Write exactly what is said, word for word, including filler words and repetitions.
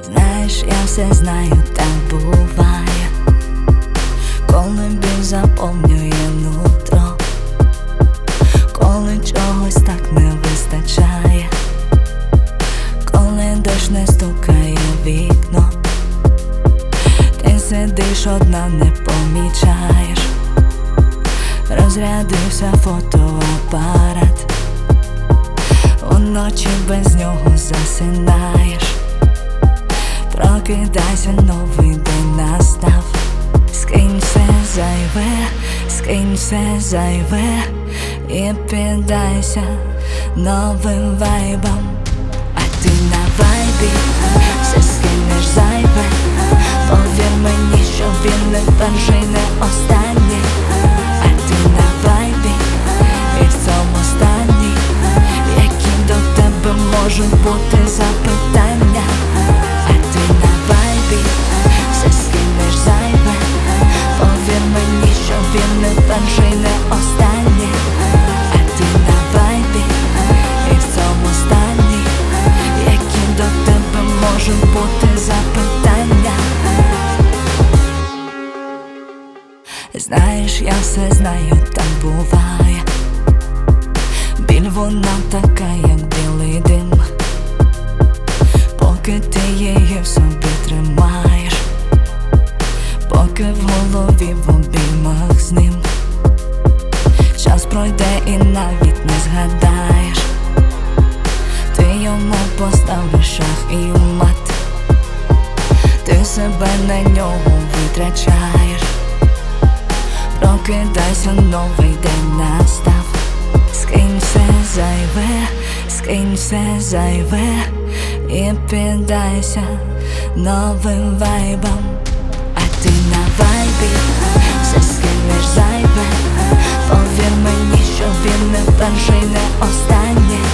Знаєш, я все знаю, так буває, коли біль заповнює нутро, коли чогось так не вистачає, коли дощ не стукає в вікно. Ти сидиш одна, не помічаєш, розрядився фотоапарат, уночі без нього засинаєш. Прокидайся, новий день настав. Скинь все зайве, скинь все зайве і піддайся новим вайбам. А ти на вайбі все скинеш зайве. Повір мені, що він не перший, не останній. А ти на вайбі і в цьому стані, які до тебе можуть бути запитання. А ти на вайбі все скинеш зайве. Повір мені, що він не перший, не останній. А ти на вайбі і в цьому стані, які до тебе можуть бути запитання. Знаєш, я все знаю, так буває. Біль вона така, як білий дим, поки ти її в собі тримаєш, поки в голові в обіймах з ним. Час пройде і навіть не згадаєш. Ти йому поставиш шах і мат. Ти себе на нього витрачаєш. Прокидайся, новий день настав. Скинь все зайве, скинь все зайве і піддайся новим вайбам. А ти на вайбі все скинеш зайве. Повір мені, що він не перший, не останній.